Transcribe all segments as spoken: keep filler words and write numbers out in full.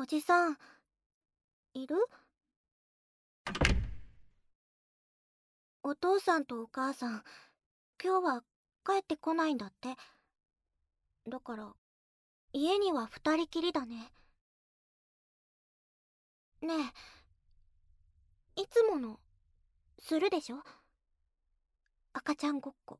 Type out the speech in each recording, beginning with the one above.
おじさん、いる？お父さんとお母さん、今日は帰ってこないんだって。だから、家には二人きりだね。ねえ、いつもの、するでしょ？赤ちゃんごっこ。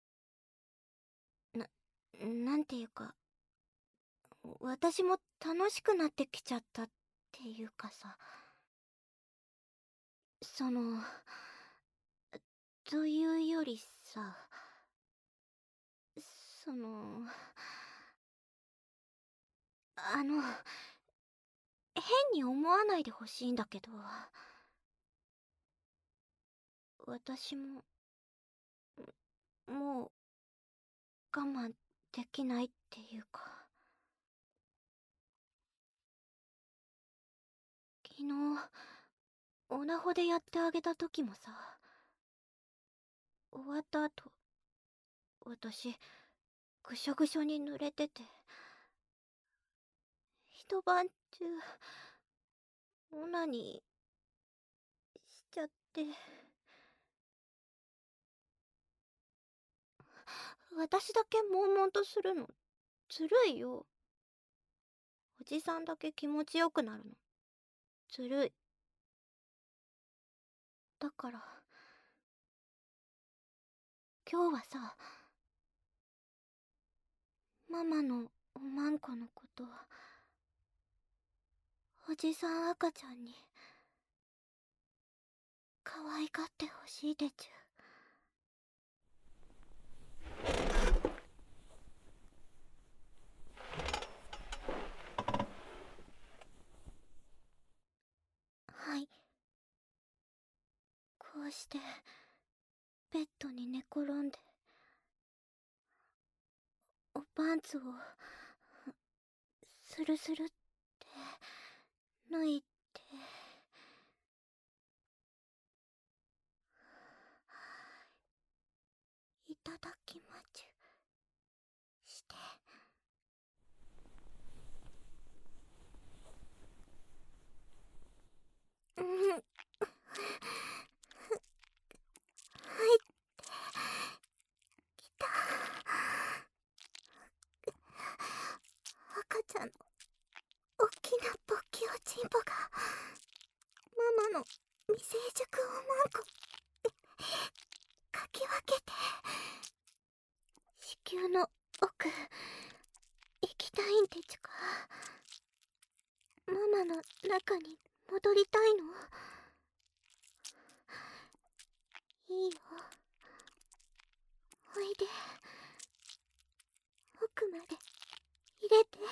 な、なんていうか、私も楽しくなってきちゃったっていうかさ。その、というよりさ、その、あの、変に思わないでほしいんだけど、私も、もう、我慢できないっていうか。昨日、オナホでやってあげた時もさ、終わった後、私、ぐしょぐしょに濡れてて、一晩中、オナニーしちゃって、私だけ悶々とするの、ずるいよ。おじさんだけ気持ちよくなるの、ずるい。だから、今日はさ、ママのおまんこのこと、おじさん赤ちゃんに、可愛がってほしいでちゅ。はい。こうしてベッドに寝転んでおパンツをスルスルって脱いで、いただきまちゅして、うん、はいってきた。赤ちゃんのおっきな勃起おちんぽがママの未成熟おまんこかき分けて、子宮の奥行きたいんでちゅか。ママの中に戻りたいの？いいよ、おいで、奥まで入れて。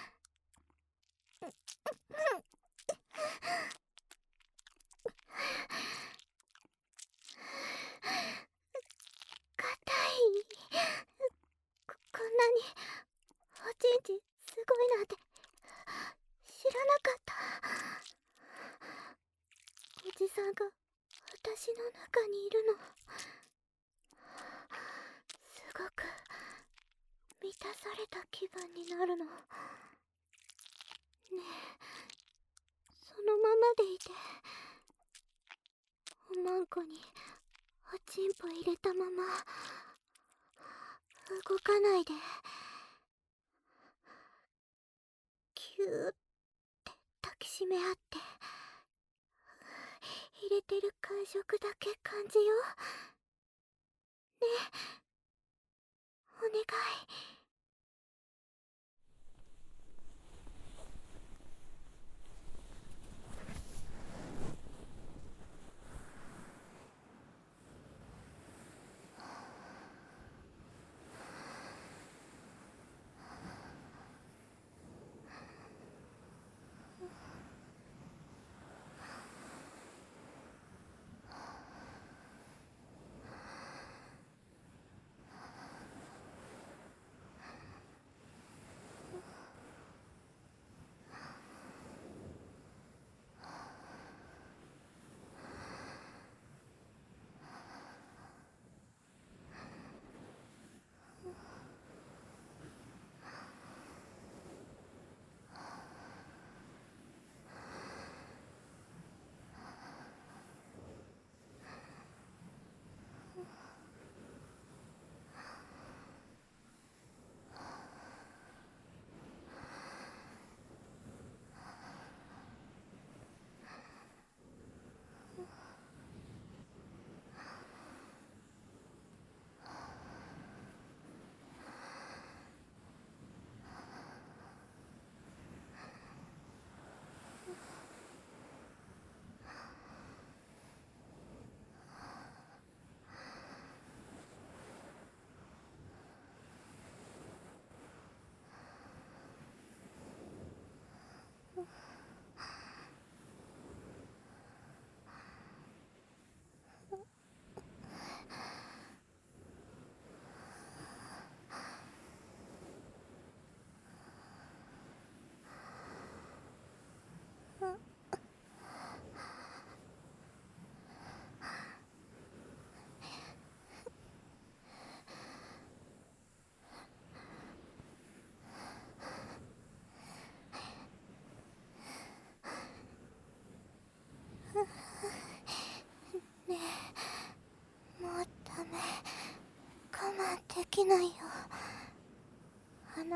硬い。ここんなにおちんちんすごいなんて知らなかった。おじさんが私の中にいるの、すごく満たされた気分になるの。ねえ、そのままでいて。おまんこにおちんぽ入れたまま動かないで、キューって抱きしめ合って、入れてる感触だけ感じよう。ねえ、お願い。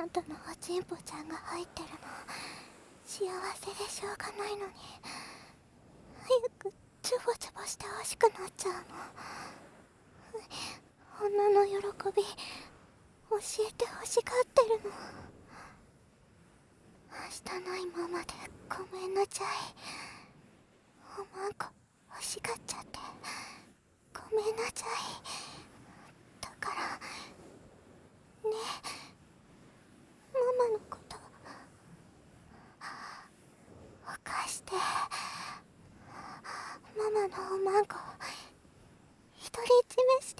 んたのおちんぽちゃんが入ってるの幸せでしょうがないのに、早くチュボチュボしてほしくなっちゃうの。女の喜び教えてほしがってるの。明日の今までごめんなちゃい。おまんこ欲しがっちゃってごめんなちゃい。だからね、ママのこと犯して、ママのおまんこ独り占めして。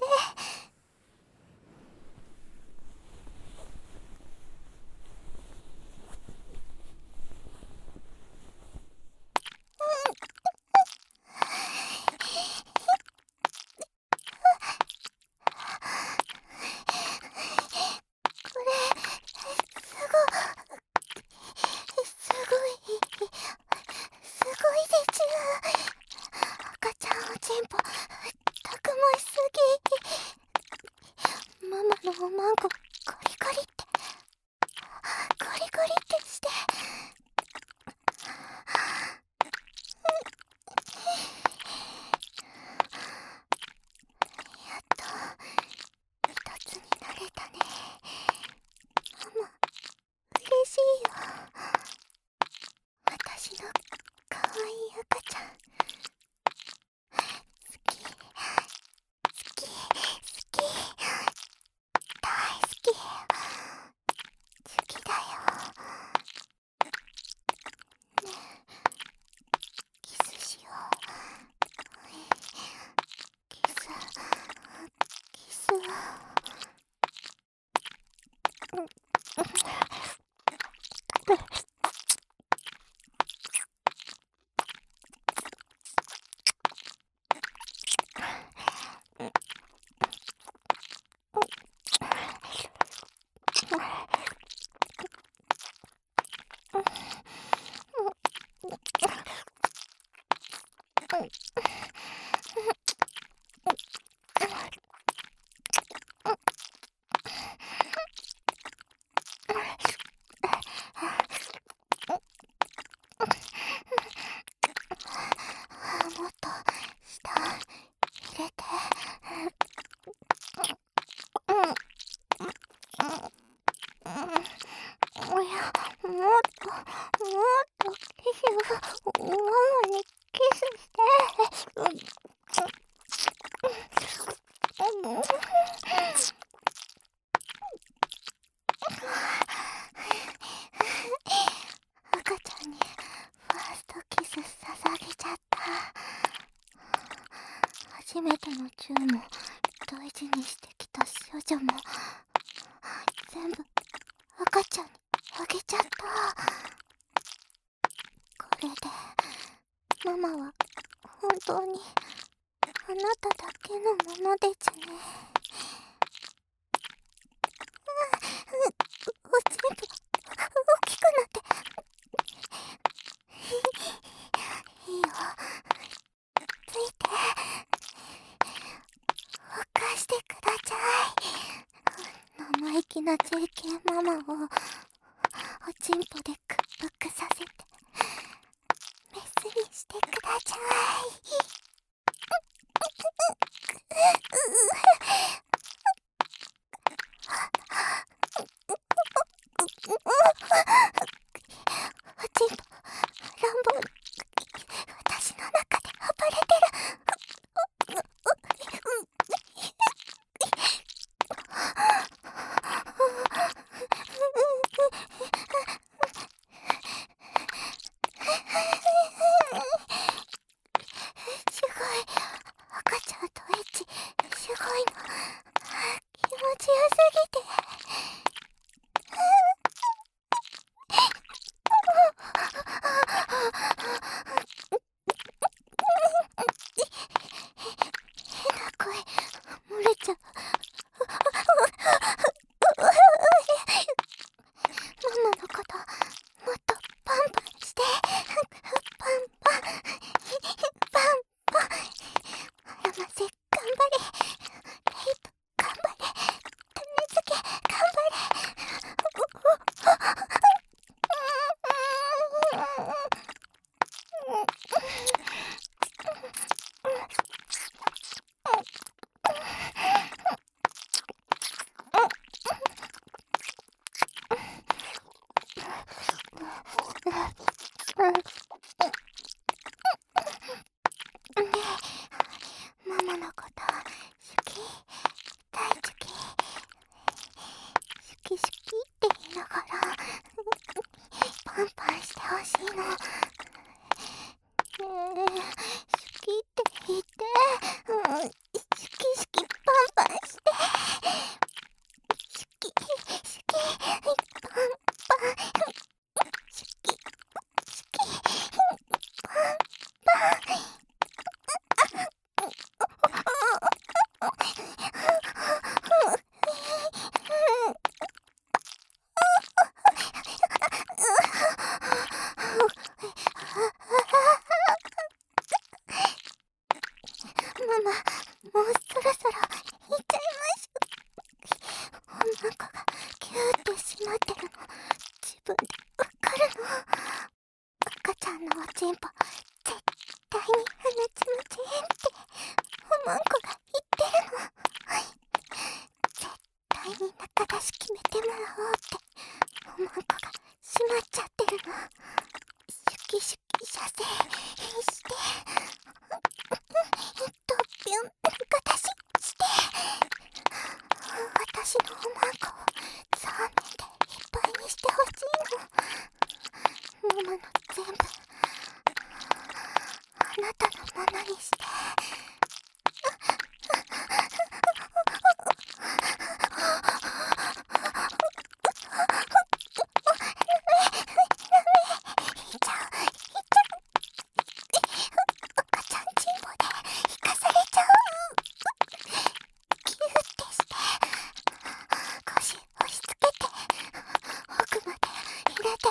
おまんこゴリゴリってゴリゴリってして。やっと一つになれたね。ママ嬉しいよ。私のかわいい赤ちゃん好き好き好き大好き好きだよ。ねえキスしよう。キスキスもっと下入れて。おや、もっともっとキスママにキスして。赤ちゃんにファーストキス捧げちゃった。初めてのチューも大事にしてきた少女も全部赤ちゃんにあげちゃった。これでママは本当にあなただけのものでちゅね。おちんぽ大きくなっていいよ、ついておかしてください。生意気な ジェイケー ママをおちんぽで屈服させてメスにしてください。おちんぽ乱暴に私の中で暴れてる。すごい赤ちゃんとエッチすごいの。 ママのこと好き、大好き、好き好きって言いながらパンパンしてほしいの。ねえ、好きって言って、うん、好き好きパンパンして、好き好きパンパン、好き好きパンパン。ママ、もうそろそろ行っちゃいましょ。女の子がキューって閉まってるの自分でわかるの。赤ちゃんのおちんぽ絶対に放ちませんっておまんこが言ってるの。絶対に中出し決めてもらおうっておまんこが閉まっちゃってるの。シュキシュキ射精してとぴょん中出しして私のおまんこをザーメンでいっぱいにしてほしいの。ママの全部あなたのものにして。いっちゃういっちゃう、赤ちゃんチンポで引かされちゃう。キューってして腰押し付けて奥まで入れて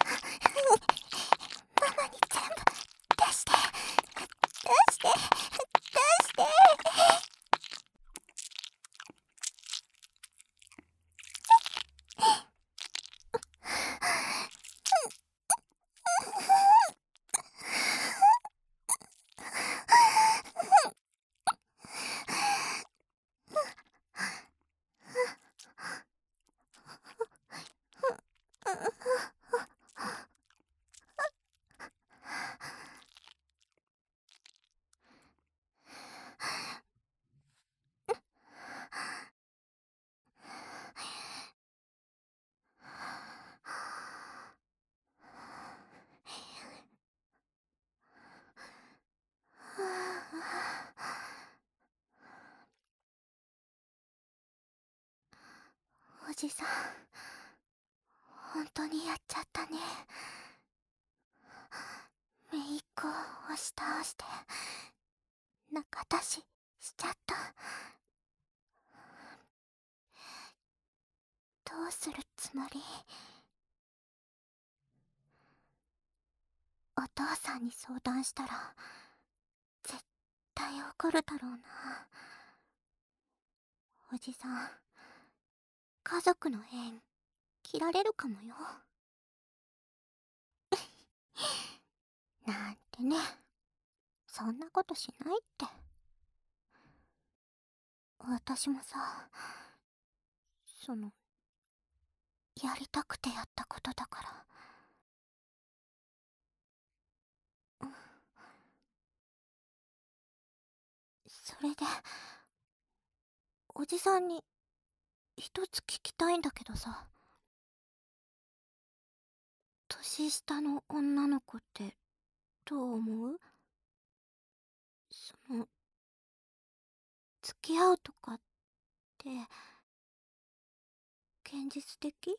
ママに全部出して出して出して。おじさん、本当にやっちゃったね。めいっ子を押し倒して中出ししちゃった。どうするつもり？お父さんに相談したら絶対怒るだろうな。おじさん、家族の縁切られるかもよ。なんてね、そんなことしないって。私もさ、そのやりたくてやったことだから。うん、それでおじさんに一つ聞きたいんだけどさ、年下の女の子ってどう思う？その付き合うとかって現実的？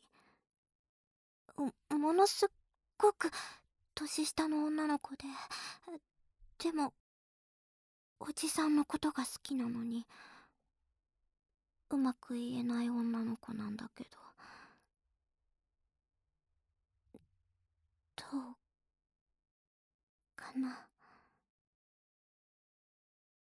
ものすっごく年下の女の子で、でもおじさんのことが好きなのにうまく言えない女の子なんだけど、どうかな。